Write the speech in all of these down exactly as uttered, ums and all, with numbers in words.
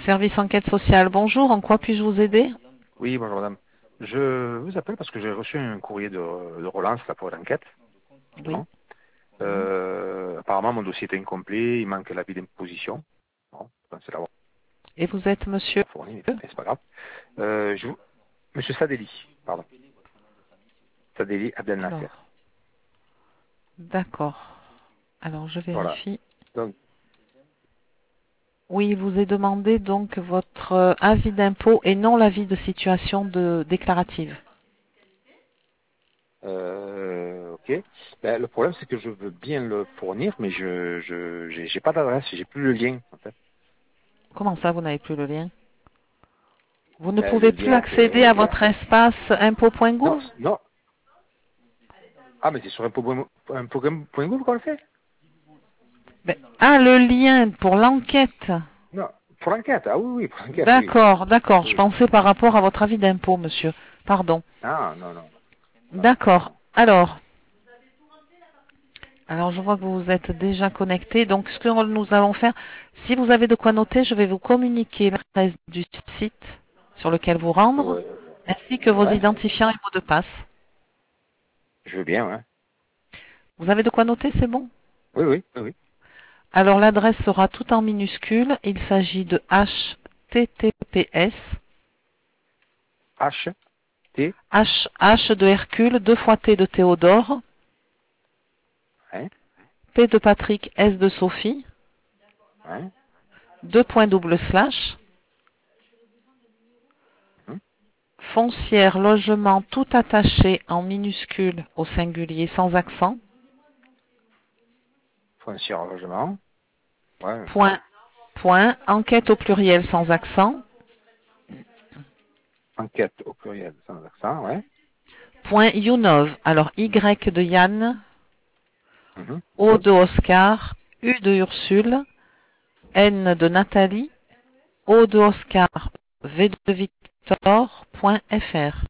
Service enquête sociale, bonjour, en quoi puis-je vous aider? Oui, bonjour madame. Je vous appelle parce que j'ai reçu un courrier de, de relance là, pour l'enquête. Oui. Bon. Euh, apparemment, mon dossier est incomplet, il manque l'avis d'imposition. Bon, je pensais l'avoir Et vous êtes monsieur? fourni, mais c'est pas grave. Euh, je vous... Monsieur Sadeli, pardon. Sadeli Abdel Nasser. Alors, d'accord. Alors, je Voilà. vérifie. Donc, Oui, il vous est demandé donc votre euh, avis d'impôt et non l'avis de situation de déclarative. euh, ok. Ben, le problème, c'est que je veux bien le fournir, mais je je j'ai j'ai pas d'adresse, j'ai plus le lien, en fait. Comment ça, vous n'avez plus le lien? Vous ne Ben, le pouvez plus lien accéder à que... votre espace Non, impôt.gouv? non. Ah, mais c'est sur un programme un programme point gouv qu'on le fait? Ben, ah, le lien pour l'enquête. Non, pour l'enquête. Ah oui, oui, pour l'enquête, oui. D'accord, d'accord. Je Oui. pensais par rapport à votre avis d'impôt, monsieur. Pardon. Ah, non, non. Non, non, D'accord. non. Alors, alors je vois que vous vous êtes déjà connecté. Donc, ce que nous allons faire, si vous avez de quoi noter, je vais vous communiquer l'adresse du site sur lequel vous rendre, Ouais, ainsi que vos ouais, identifiants et mots de passe. je veux bien, ouais. Vous avez de quoi noter, c'est bon? Oui, oui, oui, oui. Alors, l'adresse sera tout en minuscule. Il s'agit de H T T P S, H, T, H, H de Hercule, deux fois T de Théodore, ouais, P de Patrick, S de Sophie, ouais. deux points double slash, Hum. foncière, logement, tout attaché en minuscule au singulier sans accent, Foncière logement. Ouais, point, point, enquête au pluriel sans accent, enquête au pluriel sans accent, ouais. point Younov, alors Y de Yann, Mhm. O de Oscar, U de Ursule, N de Nathalie, O de Oscar, V de Victor, point F R.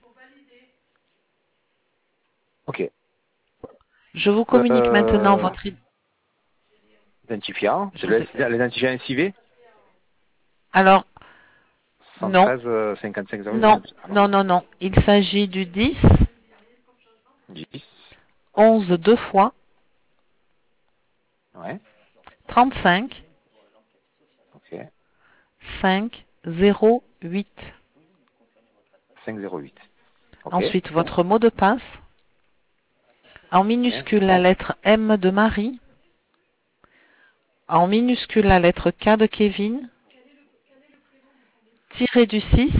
Ok. Je vous communique maintenant Euh, votre... i- identifiant, Je c'est vous ai- le- l'identifiant S I V, Alors, non, cent treize euh, cinquante-cinq zéro non, zéro. Alors, non, non, non. Il s'agit du dix, dix, onze deux fois, ouais, trente-cinq, ok, cinq, zéro, huit. cinq zéro huit. Ok, Ensuite, votre mot de passe. En ok, minuscule, la lettre M de Marie. En minuscule, la lettre K de Kevin. Tiré du six,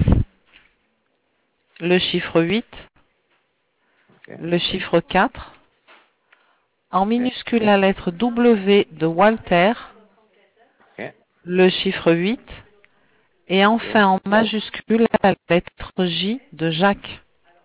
le chiffre huit, ok, le chiffre quatre. En ok, minuscule, la lettre W de Walter, ok, le chiffre huit. Et ok, enfin, en majuscule, la lettre J de Jacques.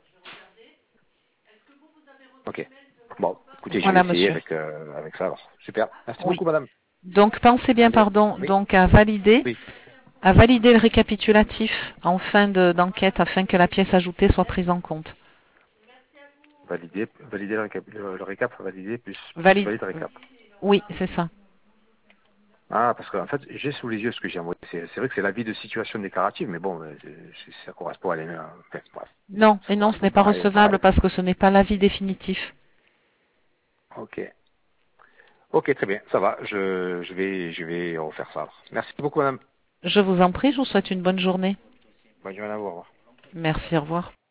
ok. Bon, écoutez, je vais Voilà, essayer monsieur. avec, euh, avec ça alors. Super. Merci Oui. beaucoup, madame. Donc, pensez bien, Allez. pardon, Oui, donc à valider, oui. à valider le récapitulatif en fin de- d'enquête afin que la pièce ajoutée soit prise en compte. Valider, valider le récap, le, le récap, valider, plus, plus Valide. valider le récap. Oui, c'est ça. Ah, parce qu'en fait, j'ai sous les yeux ce que j'ai envoyé. C'est c'est vrai que c'est l'avis de situation déclarative, mais bon, euh, c'est- ça correspond à les mêmes. Enfin, bref, Non, ça et non, ce correspond n'est pas pareil, recevable pareil. parce que ce n'est pas l'avis définitif. Ok. Ok, très bien, ça va. Je, je vais, je vais refaire ça. Alors. Merci beaucoup, madame. Je vous en prie, je vous souhaite une bonne journée. Bonne journée à vous. Au revoir. Merci, au revoir.